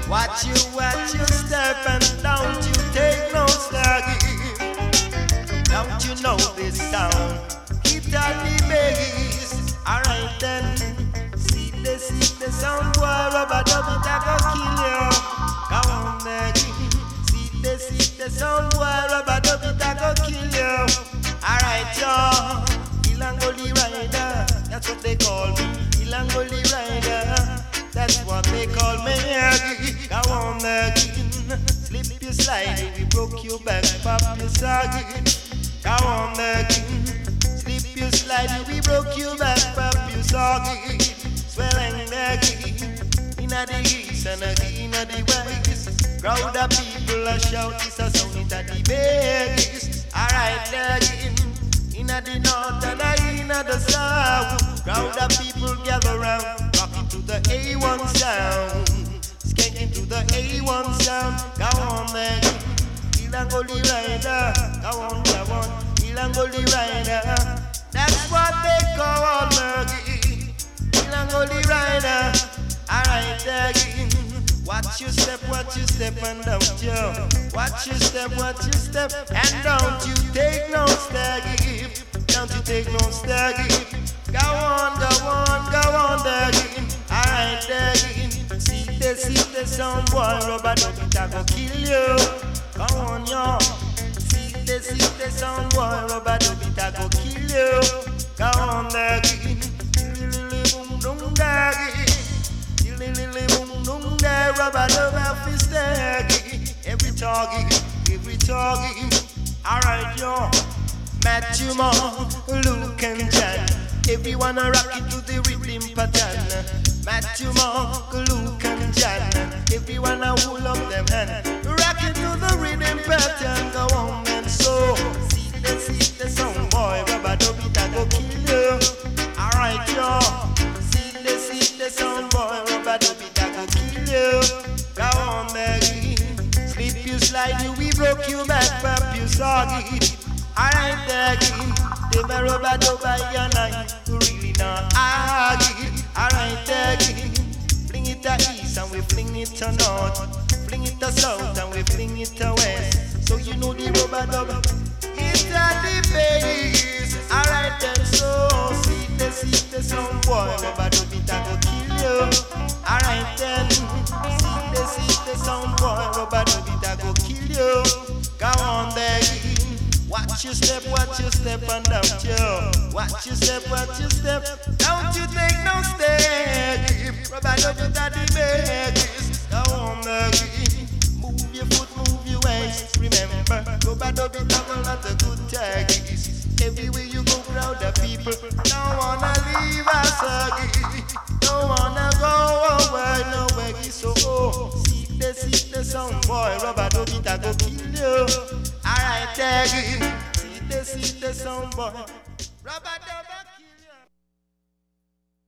Watch your step and don't you take no slack. Don't you know this sound? Keep that the bass. Alright then. See the sound boy, rubber dubby that go kill you. Go on there. See the sound boy, rubber dubby that go kill you. Alright y'all. Ilangoli rider, that's what they call me. Ilangoli rider, that's what they call me. Go on there. Slip you slide, we broke your back, pop your saggy. Go on there. Slip you slide, we broke your back, pop your saggy. Swelling there. Inna the east and inna the west. Crowd of people a shout, this a sound inna the bass. Alright there. Inna the north and inna the south. Crowd of people gather round, rocking to the A1 sound. Skanking to the A1 sound. Go on there. Ilangoli rider. Go on. Ilangoli rider. That's what they call me. Ilangoli rider. Alright there. Watch your step, and don't you. Watch your step, and don't you take no stag. Don't you take no stag. Go on there. Alright there. See the sound boy, rubber ducky that go kill you. Go on y'all. See the sound boy, rubber ducky that go kill you. Go on there. Boom boom daggy. Boom boom there, rubber dubby staggy. Every talkie. Alright y'all. Matthew Monk, Luke and Jan. Everyone a rocking to the rhythm pattern. Matthew Monk, Luke and Jan. Everyone a hold up them hand. Rocking to the rhythm pattern. Go on and so. See the sound boy, rubber dubby that go kill you. Alright y'all. See the sound boy, rubber dubby that go kill you. Go on there. Slip you slide you, we broke you back, pop you soggy. Alright there, they may rubber dubby your night, really not argue. Alright there, fling it to east and we fling it to north, fling it to south and we fling it to west. So you know the rubber dubby, it's at the base. Alright then, so see the sound boy, rubber dubby that go kill you. Alright then, see the sound boy, rubber dubby that go kill you. Go on there. Watch your step, and don't you. Watch your step, don't you take no step. Rubber dubby daddy babies. Go on there. Move your foot, move your waist. Remember, rubber dubby double not a good taggies. Everywhere you go, crowd of people. Don't wanna leave us again. Don't wanna go away, no way. So see the sound boy, rubber dubby that go kill you. Alright, see the sound boy. Rubber